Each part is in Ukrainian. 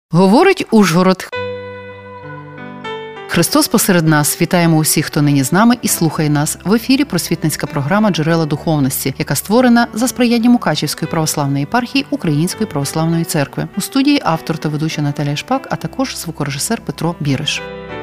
Говорить Ужгород. Христос посеред нас. Вітаємо усіх, хто нині з нами і слухає нас. В ефірі просвітницька програма «Джерела духовності», яка створена за сприяння Мукачівської православної єпархії Української православної церкви. У студії автор та ведуча Наталія Шпак, а також звукорежисер Петро Біриш.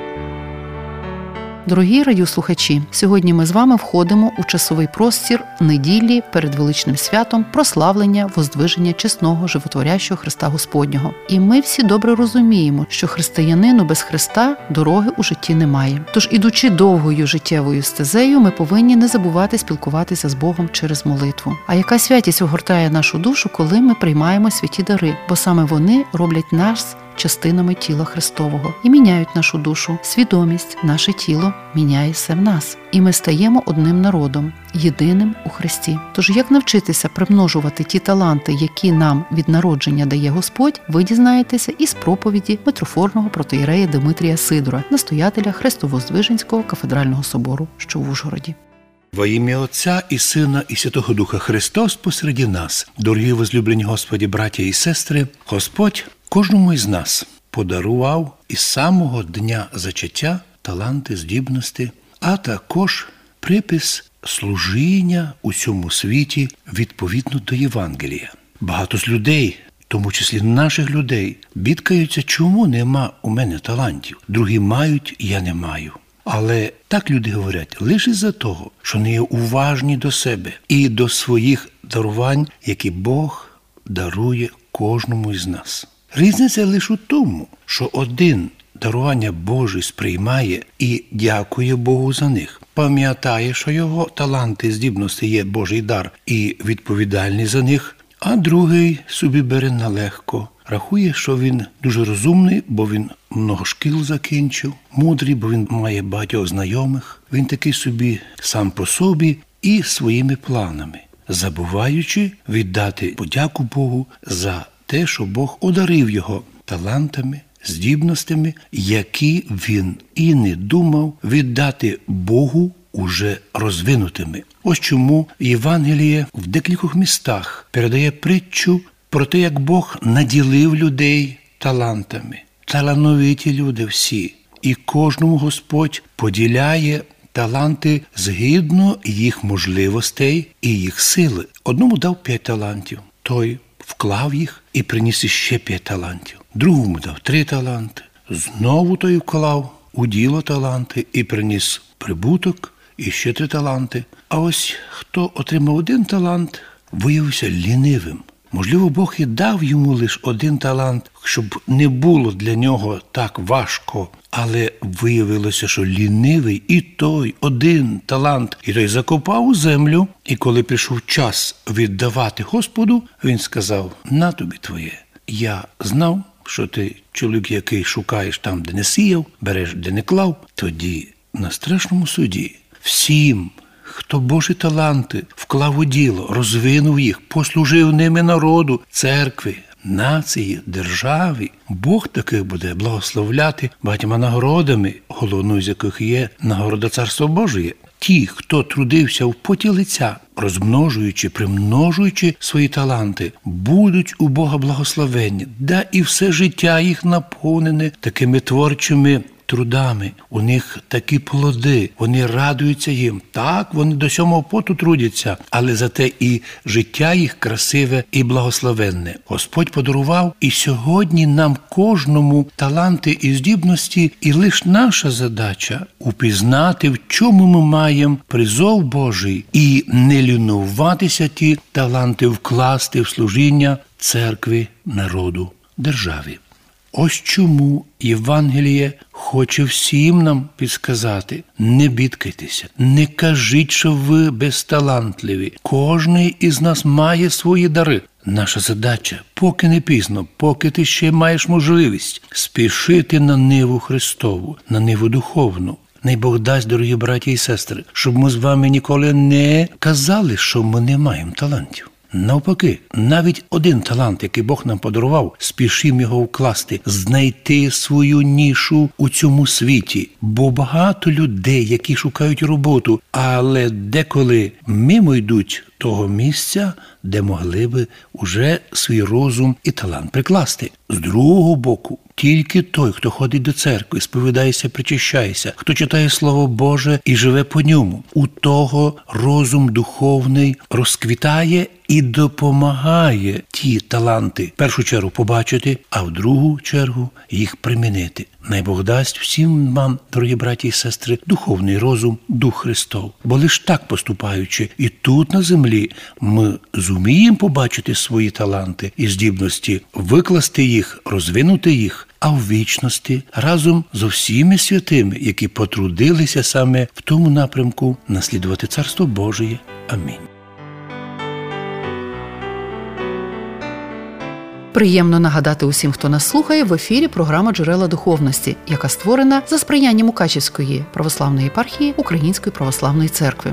Дорогі радіослухачі, сьогодні ми з вами входимо у часовий простір неділі перед величним святом прославлення, воздвиження чесного, животворящого Христа Господнього. І ми всі добре розуміємо, що християнину без Христа дороги у житті немає. Тож, ідучи довгою життєвою стезею, ми повинні не забувати спілкуватися з Богом через молитву. А яка святість огортає нашу душу, коли ми приймаємо святі дари? Бо саме вони роблять нас частинами тіла Христового і міняють нашу душу, свідомість, наше тіло міняє все в нас. І ми стаємо одним народом, єдиним у Христі. Тож як навчитися примножувати ті таланти, які нам від народження дає Господь, ви дізнаєтеся із проповіді митрофорного протоієрея Димитрія Сидора, настоятеля Хрестово-Воздвиженського кафедрального собору, що в Ужгороді. Во ім'я Отця і Сина і Святого Духа Христос посереді нас. Дорогі возлюблені Господі, браття і сестри, Господь кожному із нас подарував із самого дня зачаття таланти, здібності, а також припис служіння у цьому світі відповідно до Євангелія. Багато з людей, в тому числі наших людей, бідкаються, чому нема у мене талантів. Другі мають, я не маю. Але так люди говорять лише за того, що не є уважні до себе і до своїх дарувань, які Бог дарує кожному із нас. Різниця лише у тому, що один дарування Боже сприймає і дякує Богу за них. Пам'ятає, що його таланти, здібності є Божий дар і відповідальний за них, а другий собі бере налегко. Рахує, що він дуже розумний, бо він много шкіл закінчив, мудрий, бо він має багатьох знайомих. Він такий собі сам по собі і своїми планами, забуваючи віддати подяку Богу за те, що Бог одарив його талантами, здібностями, які він і не думав віддати Богу уже розвинутими. Ось чому Євангеліє в декількох містах передає притчу про те, як Бог наділив людей талантами. Талановиті люди всі. І кожному Господь поділяє таланти згідно їх можливостей і їх сили. Одному дав 5 талантів, той вклав їх і приніс іще 5 талантів. Другому дав 3 таланти, знову той вклав у діло таланти і приніс прибуток, і ще 3 таланти. А ось хто отримав 1 талант, виявився лінивим. Можливо, Бог і дав йому лише 1 талант, щоб не було для нього так важко, але виявилося, що лінивий і той 1 талант, і той закопав у землю, і коли прийшов час віддавати Господу, він сказав: «На тобі твоє, я знав, що ти чоловік, який шукаєш там, де не сіяв, береш, де не клав». Тоді на страшному суді всім, хто Божі таланти вклав у діло, розвинув їх, послужив ними народу, церкві, нації, державі, Бог таких буде благословляти багатьма нагородами, головною з яких є нагорода Царства Божої. Ті, хто трудився в поті лиця, розмножуючи, примножуючи свої таланти, будуть у Бога благословенні, да і все життя їх наповнене такими творчими трудами. У них такі плоди, вони радуються їм. Так, вони до 7-го поту трудяться, але зате і життя їх красиве і благословенне. Господь подарував і сьогодні нам кожному таланти і здібності, і лише наша задача упізнати, в чому ми маємо призов Божий, і не лінуватися ті таланти вкласти в служіння церкві, народу, державі. Ось чому Євангеліє хоче всім нам підсказати: не бідкайтеся, не кажіть, що ви безталантливі. Кожний із нас має свої дари. Наша задача, поки не пізно, поки ти ще маєш можливість, спішити на ниву Христову, на ниву духовну. Най Бог дасть, дорогі браті і сестри, щоб ми з вами ніколи не казали, що ми не маємо талантів. Навпаки, навіть 1 талант, який Бог нам подарував, спішимо його вкласти, знайти свою нішу у цьому світі. Бо багато людей, які шукають роботу, але деколи мимо йдуть того місця, де могли би уже свій розум і талант прикласти. З другого боку, тільки той, хто ходить до церкви, сповідається, причащається, хто читає Слово Боже і живе по ньому, у того розум духовний розквітає і допомагає ті таланти в першу чергу побачити, а в другу чергу їх примінити. Най Бог дасть всім вам, дорогі браті і сестри, духовний розум, Дух Христов. Бо лиш так поступаючи, і тут на землі ми зуміємо побачити свої таланти і здібності, викласти їх, розвинути їх, а в вічності разом з усіма святими, які потрудилися саме в тому напрямку наслідувати Царство Божє. Амінь. Приємно нагадати усім, хто нас слухає, в ефірі програма «Джерела духовності», яка створена за сприянням Мукачівської православної єпархії Української православної церкви.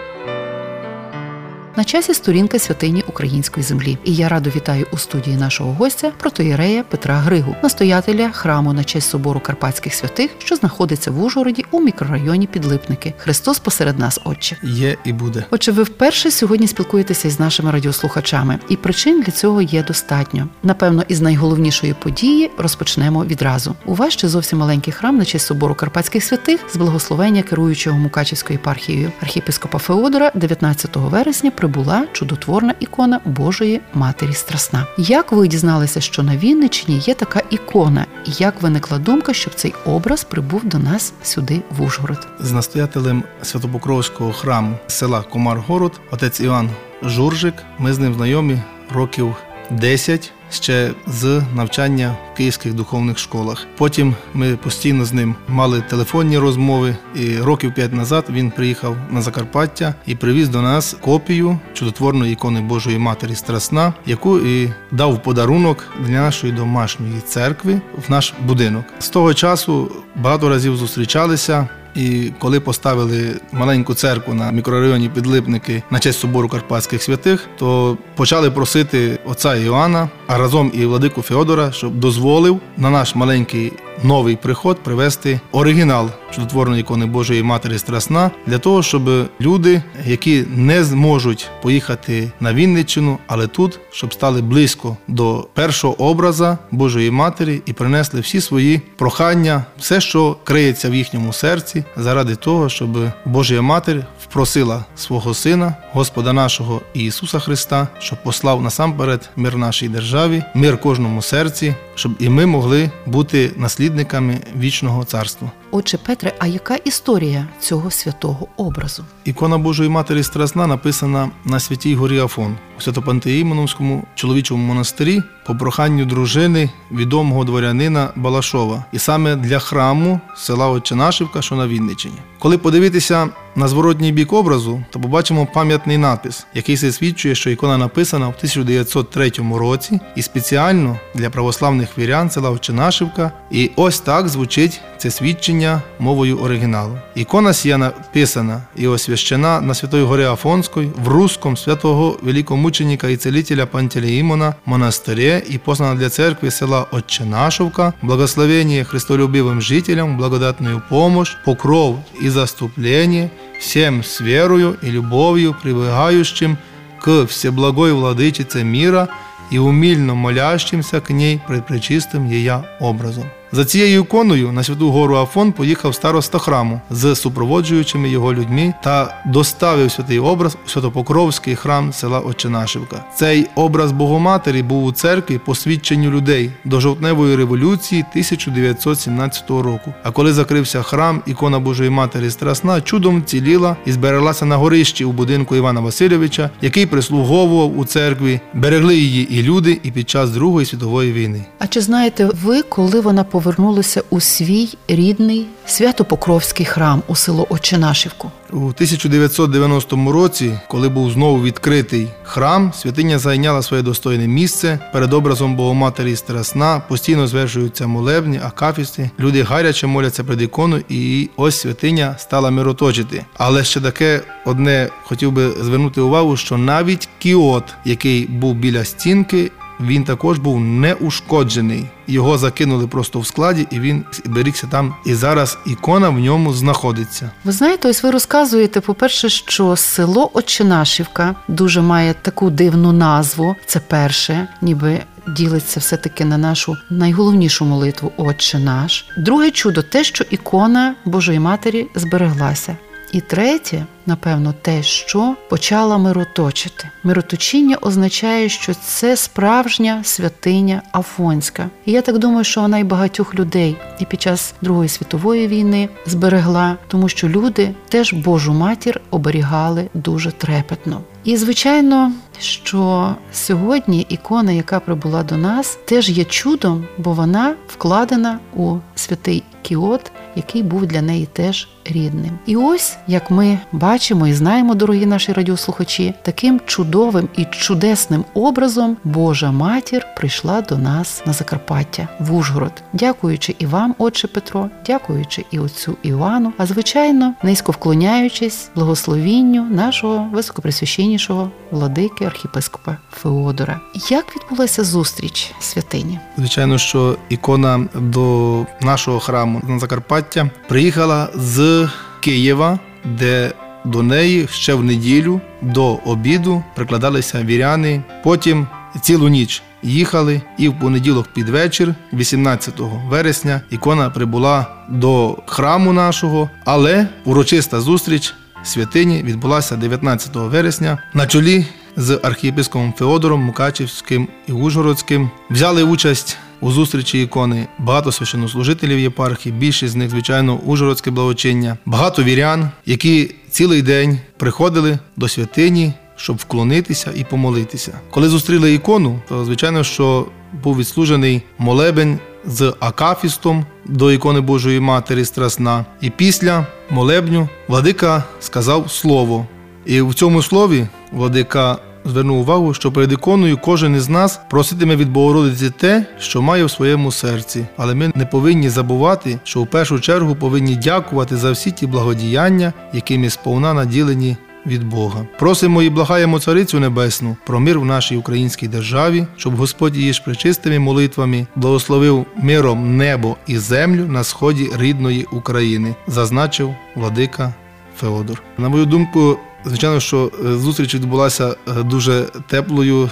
На часі сторінка святині української землі. І я радо вітаю у студії нашого гостя протоієрея Петра Григу, настоятеля храму на честь собору Карпатських святих, що знаходиться в Ужгороді у мікрорайоні Підлипники. Христос посеред нас, Отче. Є і буде. Отже, ви вперше сьогодні спілкуєтеся із нашими радіослухачами. І причин для цього є достатньо. Напевно, із найголовнішої події розпочнемо відразу. У вас ще зовсім маленький храм на честь собору Карпатських святих з благословення керуючого Мукачівською єпархією архієпископа Феодора 19 вересня прибула чудотворна ікона Божої Матері Страсна. Як ви дізналися, що на Вінниччині є така ікона? І як виникла думка, щоб цей образ прибув до нас сюди, в Ужгород? З настоятелем Святопокровського храму села Комар-Город, отець Іван Журжик, ми з ним знайомі років 10, ще з навчання в київських духовних школах. Потім ми постійно з ним мали телефонні розмови, і років 5 назад він приїхав на Закарпаття і привіз до нас копію чудотворної ікони Божої Матері Страсна, яку і дав в подарунок для нашої домашньої церкви в наш будинок. З того часу багато разів зустрічалися. І коли поставили маленьку церкву на мікрорайоні Підлипники на честь собору Карпатських святих, то почали просити отця Іоанна, а разом і владику Феодора, щоб дозволив на наш маленький новий приход привезти оригінал чудотворної ікони Божої Матері Страсна, для того, щоб люди, які не зможуть поїхати на Вінниччину, але тут, щоб стали близько до першого образа Божої Матері і принесли всі свої прохання, все, що криється в їхньому серці, заради того, щоб Божа Матір впросила свого Сина, Господа нашого Ісуса Христа, щоб послав насамперед мир нашій державі, мир кожному серці, щоб і ми могли бути наслідниками вічного царства. Отче Петре, а яка історія цього святого образу? Ікона Божої Матері Страсна написана на Святій горі Афон у Свято-Пантелеймоновському чоловічому монастирі по проханню дружини відомого дворянина Балашова. І саме для храму села Отчинашівка, що на Вінниччині. Коли подивитися на зворотній бік образу, то побачимо пам'ятний надпис, який засвідчує, що ікона написана в 1903 році і спеціально для православних вірян села Отчинашівка. І ось так звучить це свідчення мовою оригіналу. Ікона сія написана і освящена на Святої горі Афонської в русском святого великомученика і целителя Пантелеимона монастирі і послана для церкви села Отчинашівка, благословение христолюбивым жителям, благодатную помощь, покров и заступление всем с верою и любовью прибегающим к всеблагой владычице мира и умильно молящимся к ней пред пречистым ея образом. За цією іконою на Святу гору Афон поїхав староста храму з супроводжуючими його людьми та доставив святий образ у Святопокровський храм села Отчинашівка. Цей образ Богоматері був у церкві по свідченню людей до жовтневої революції 1917 року. А коли закрився храм, ікона Божої Матері Страсна чудом вціліла і збереглася на горищі у будинку Івана Васильовича, який прислуговував у церкві. Берегли її і люди, і під час Другої світової війни. А чи знаєте ви, коли вона повернулася у свій рідний Свято-Покровський храм у село Отчинашівку? У 1990 році, коли був знову відкритий храм, святиня зайняла своє достойне місце. Перед образом Богоматері Страсна постійно звершуються молебні, акафісти. Люди гаряче моляться перед іконою, і ось святиня стала мироточити. Але ще таке одне хотів би звернути увагу, що навіть кіот, який був біля стінки, він також був неушкоджений. Його закинули просто в складі, і він берігся там. І зараз ікона в ньому знаходиться. Ви знаєте, ось ви розказуєте, по-перше, що село Отчинашівка дуже має таку дивну назву. Це перше, ніби ділиться все-таки на нашу найголовнішу молитву «Отче наш». Друге чудо – те, що ікона Божої Матері збереглася. І третє, напевно, те, що почала мироточити. Мироточіння означає, що це справжня святиня Афонська. І я так думаю, що вона і багатьох людей і під час Другої світової війни зберегла, тому що люди теж Божу Матір оберігали дуже трепетно. І, звичайно, що сьогодні ікона, яка прибула до нас, теж є чудом, бо вона вкладена у святий кіот, який був для неї теж рідним. І ось, як ми бачимо і знаємо, дорогі наші радіослухачі, таким чудовим і чудесним образом Божа Матір прийшла до нас на Закарпаття, в Ужгород. Дякуючи і вам, отче Петро, дякуючи і отцю Івану, а звичайно, низько вклоняючись благословінню нашого високопресвященнішого владики архієпископа Феодора. Як відбулася зустріч святині? Звичайно, що ікона до нашого храму на Закарпаття приїхала з Києва, де до неї ще в неділю до обіду прикладалися віряни. Потім цілу ніч їхали, і в понеділок під вечір, 18 вересня, ікона прибула до храму нашого, але урочиста зустріч святині відбулася 19 вересня на чолі з архієпископом Феодором Мукачівським і Ужгородським. Взяли участь у зустрічі ікони багато священнослужителів єпархії, більшість з них, звичайно, Ужгородське благочиння, багато вірян, які цілий день приходили до святині, щоб вклонитися і помолитися. Коли зустріли ікону, то, звичайно, що був відслужений молебень з акафістом до ікони Божої Матері Страсна. І після молебню владика сказав слово. І в цьому слові владика звернув увагу, що перед іконою кожен із нас проситиме від Богородиці те, що має в своєму серці. Але ми не повинні забувати, що в першу чергу повинні дякувати за всі ті благодіяння, якими сповна наділені від Бога. Просимо і благаємо Царицю Небесну про мир в нашій українській державі, щоб Господь її ж пречистими молитвами благословив миром небо і землю на сході рідної України, зазначив владика Феодор. На мою думку, звичайно, що зустріч відбулася дуже теплою.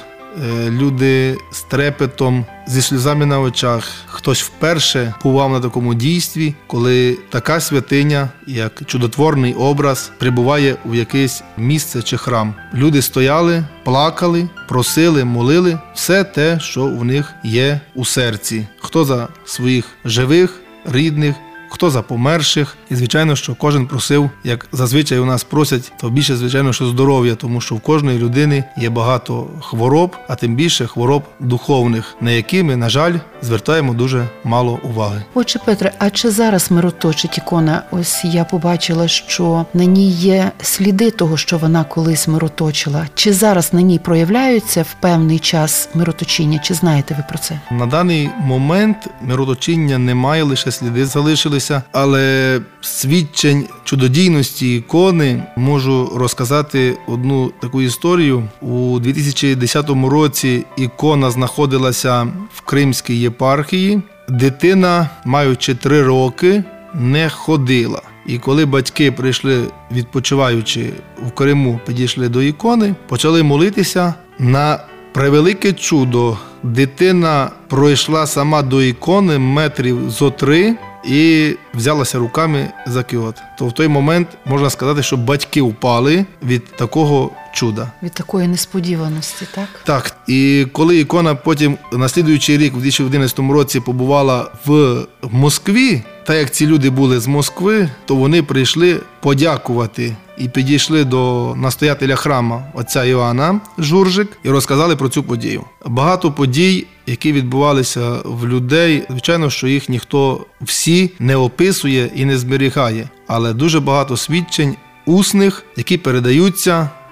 Люди з трепетом, зі сльозами на очах. Хтось вперше бував на такому дійстві, коли така святиня, як чудотворний образ, прибуває в якесь місце чи храм. Люди стояли, плакали, просили, молили все те, що в них є у серці. Хто за своїх живих, рідних, хто за померших. І, звичайно, що кожен просив, як зазвичай у нас просять, то більше, звичайно, що здоров'я, тому що в кожної людини є багато хвороб, а тим більше хвороб духовних, на які ми, на жаль, звертаємо дуже мало уваги. Отче Петре, а чи зараз мироточить ікона? Ось я побачила, що на ній є сліди того, що вона колись мироточила. Чи зараз на ній проявляються в певний час мироточіння? Чи знаєте ви про це? На даний момент мироточіння немає, лише сліди залишилися, але свідчень чудодійності ікони можу розказати одну таку історію. У 2010 році ікона знаходилася в Кримській єпархії. Дитина, маючи 3 роки, не ходила. І коли батьки прийшли, відпочиваючи в Криму, підійшли до ікони, почали молитися. На превелике чудо, дитина пройшла сама до ікони метрів зо 3 і взялася руками за кіот. То в той момент можна сказати, що батьки впали від такого чуда. Від такої несподіваності, так? Так. І коли ікона потім на слідуючий рік, в 2011 році, побувала в Москві, так як ці люди були з Москви, то вони прийшли подякувати і підійшли до настоятеля храму отця Іоанна Журжик і розказали про цю подію. Багато подій, які відбувалися в людей, звичайно, що їх ніхто всі не описує і не зберігає, але дуже багато свідчень усних, які передаються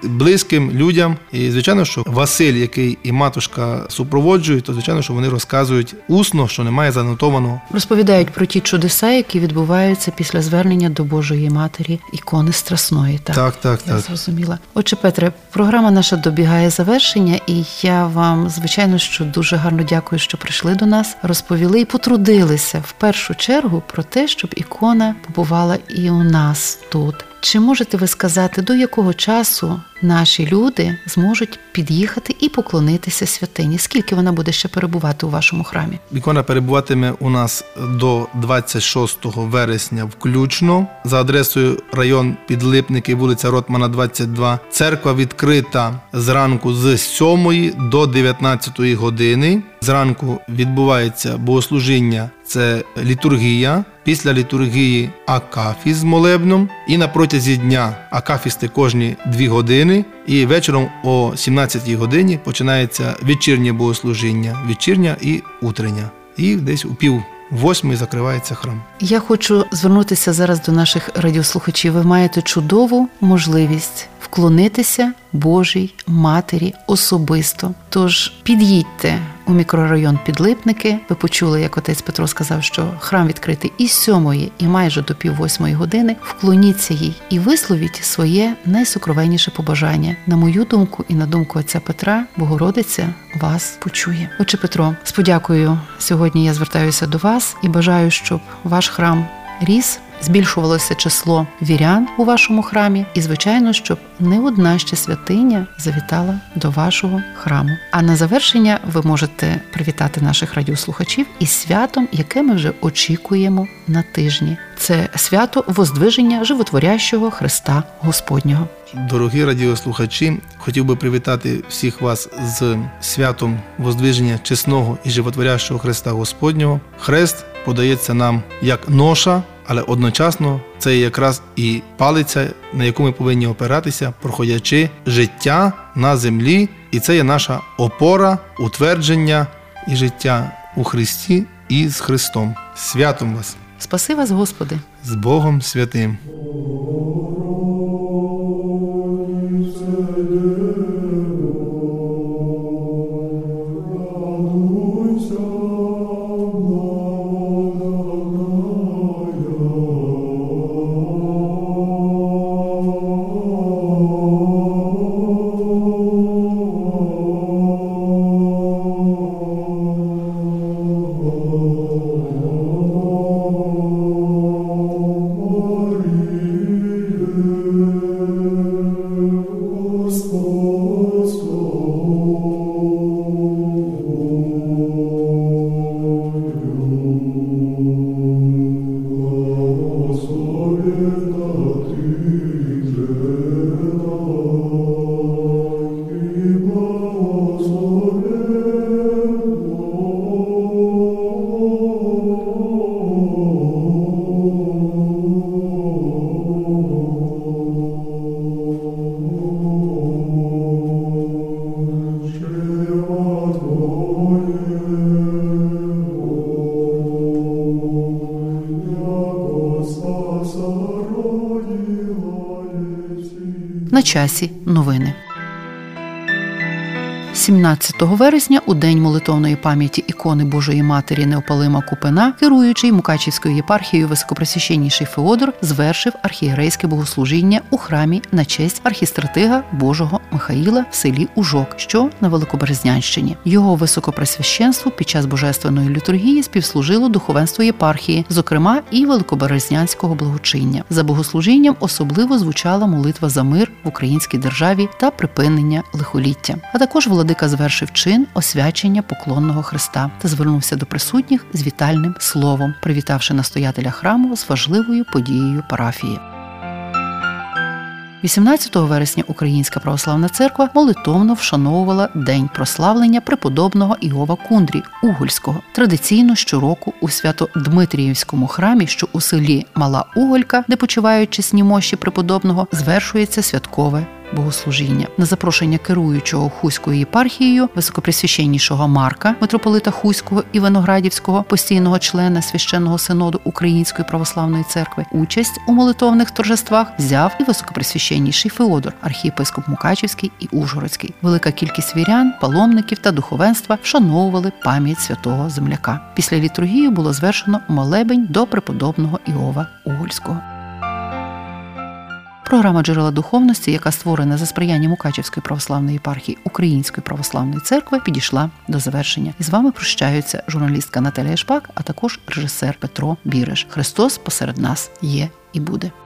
близьким людям. І, звичайно, що Василь, який і матушка супроводжують, то, звичайно, що вони розказують усно, що немає занотованого. Розповідають про ті чудеса, які відбуваються після звернення до Божої Матері ікони Страсної. Так. Я зрозуміла. Отже, Петре, програма наша добігає завершення, і я вам, звичайно, що дуже гарно дякую, що прийшли до нас, розповіли і потрудилися в першу чергу про те, щоб ікона побувала і у нас тут. Чи можете ви сказати, до якого часу наші люди зможуть під'їхати і поклонитися святині? Скільки вона буде ще перебувати у вашому храмі? Ікона перебуватиме у нас до 26 вересня включно. За адресою район Підлипники, вулиця Ротмана, 22. Церква відкрита зранку з 7 до 19 години. Зранку відбувається богослужіння, це літургія. Після літургії акафіст з молебном. І на протязі дня акафісти кожні 2 години. І вечором о 17 годині починається вечірнє богослужіння. Вечірня і утрення. І десь у 7:30 закривається храм. Я хочу звернутися зараз до наших радіослухачів. Ви маєте чудову можливість вклонитися Божій Матері особисто. Тож під'їдьте у мікрорайон Підлипники. Ви почули, як отець Петро сказав, що храм відкритий із 7 і майже до 7:30 години. Вклоніться їй і висловіть своє найсокровенніше побажання. На мою думку і на думку отця Петра, Богородиця вас почує. Отче Петро, з подякою сьогодні я звертаюся до вас і бажаю, щоб ваш храм ріс, збільшувалося число вірян у вашому храмі і, звичайно, щоб не одна ще святиня завітала до вашого храму. А на завершення ви можете привітати наших радіослухачів із святом, яке ми вже очікуємо на тижні. Це свято Воздвиження Животворящого Христа Господнього. Дорогі радіослухачі, хотів би привітати всіх вас з святом Воздвиження чесного і животворящого Христа Господнього. Хрест подається нам як ноша, але одночасно це якраз і палиця, на яку ми повинні опиратися, проходячи життя на землі. І це є наша опора, утвердження і життя у Христі і з Христом. Святом вас! Спаси вас, Господи! З Богом святим! На часі новини. 17 вересня, у день молитовної пам'яті ікони Божої Матері Неопалима Купина, керуючий Мукачівською єпархією Високопресвященніший Феодор звершив архієрейське богослужіння у храмі на честь архістратига Божого Михаїла в селі Ужок, що на Великоберезнянщині. Його високопресвященству під час божественної літургії співслужило духовенство єпархії, зокрема і Великоберезнянського благочиння. За богослужінням особливо звучала молитва за мир в українській державі та припинення лихоліття. А також владика звершив чин освячення поклонного хреста та звернувся до присутніх з вітальним словом, привітавши настоятеля храму з важливою подією парафії. 18 вересня Українська православна церква молитовно вшановувала День прославлення преподобного Іова Кундрі Угольського. Традиційно щороку у Свято-Дмитріївському храмі, що у селі Мала Уголька, де почивають чесні мощі преподобного, звершується святкове богослужіння. На запрошення керуючого Хуською єпархією високопресвященнішого Марка, митрополита Хуського і Виноградівського, постійного члена Священного синоду Української православної церкви, участь у молитовних торжествах взяв і високопресвященніший Феодор, архієпископ Мукачівський і Ужгородський. Велика кількість вірян, паломників та духовенства вшановували пам'ять святого земляка. Після літургії було звершено молебень до преподобного Іова Угольського. Програма «Джерела духовності», яка створена за сприяння Мукачівської православної єпархії Української православної церкви, підійшла до завершення. І з вами прощаються журналістка Наталія Шпак, а також режисер Петро Біреш. Христос посеред нас є і буде.